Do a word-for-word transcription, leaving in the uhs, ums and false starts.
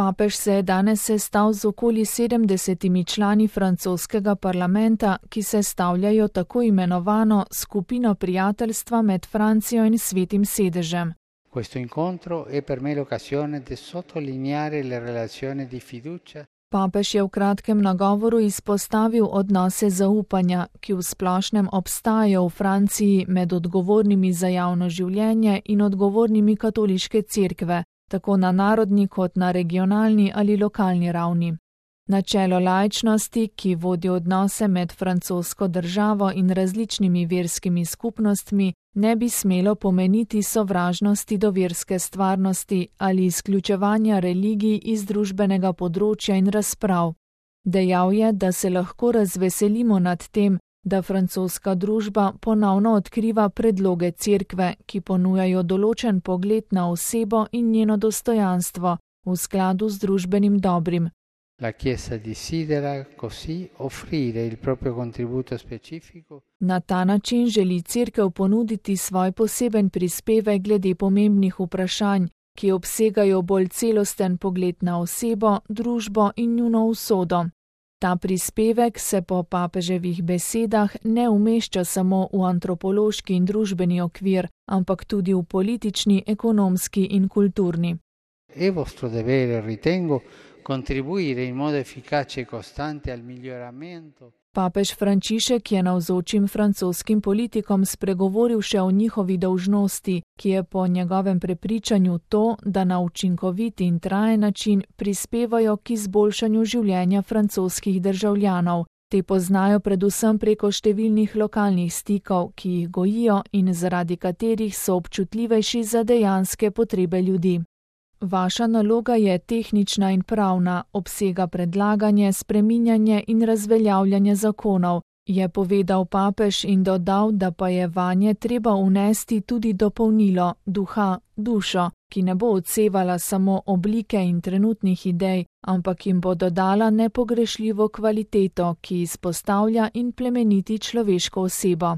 Papež se je danes sestal z okoli sedemdesetimi člani francoskega parlamenta, ki sestavljajo tako imenovano skupino prijateljstva med Francijo in Svetim sedežem. Questo incontro è per me l'occasione di sottolineare le relazioni di fiducia. Papež je v kratkem nagovoru izpostavil odnose zaupanja, ki v splošnem obstajajo v Franciji med odgovornimi za javno življenje in odgovornimi katoliške cerkve, tako na narodni kot na regionalni ali lokalni ravni. Načelo laičnosti, ki vodi odnose med francosko državo in različnimi verskimi skupnostmi, ne bi smelo pomeniti sovražnosti do verske stvarnosti ali izključevanja religij iz družbenega področja in razprav. Dejal je, da se lahko razveselimo nad tem, da francoska družba ponovno odkriva predloge cerkve, ki ponujajo določen pogled na osebo in njeno dostojanstvo v skladu z družbenim dobrim. La Chiesa desidera così offrire il proprio contributo specifico. Na ta način želi cerkev ponuditi svoj poseben prispevek glede pomembnih vprašanj, ki obsegajo bolj celosten pogled na osebo, družbo in njuno usodo. Ta prispevek se po papeževih besedah ne umešča samo v antropološki in družbeni okvir, ampak tudi v politični, ekonomski in kulturni. È vostro dovere, ritengo, contribuire in modo efficace e costante al miglioramento. Papež Frančišek je navzočim francoskim politikom spregovoril še o njihovi dolžnosti, ki je po njegovem prepričanju to, da na učinkovit in trajen način prispevajo k izboljšanju življenja francoskih državljanov. Te poznajo predvsem preko številnih lokalnih stikov, ki jih gojijo in zaradi katerih so občutljivejši za dejanske potrebe ljudi. Vaša naloga je tehnična in pravna, obsega predlaganje, spreminjanje in razveljavljanje zakonov, je povedal papež in dodal, da pa je vanje treba vnesti tudi dopolnilo, duha, dušo, ki ne bo odsevala samo oblike in trenutnih idej, ampak jim bo dodala nepogrešljivo kvaliteto, ki izpostavlja in plemeniti človeško osebo.